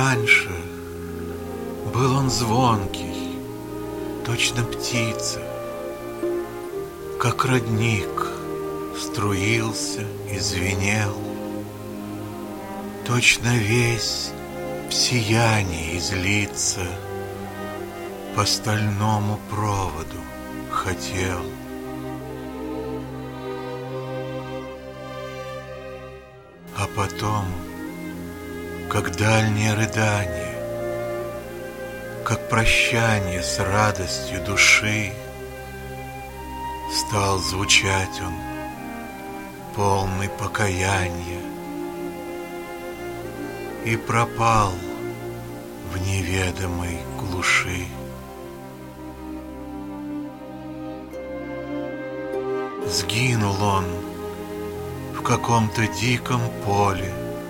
раньше был он звонкий, точно птица, как родник струился и звенел, точно весь в сиянии излиться по стальному проводу хотел. А потом, как дальнее рыдание, как прощание с радостью души, стал звучать он, полный покаяния, и пропал в неведомой глуши. Сгинул он в каком-то диком поле,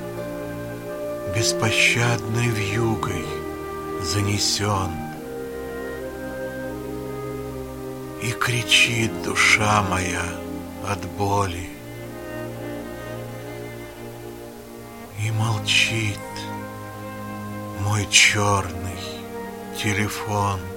беспощадной вьюгой занесен, и кричит душа моя от боли, и молчит мой черный телефон.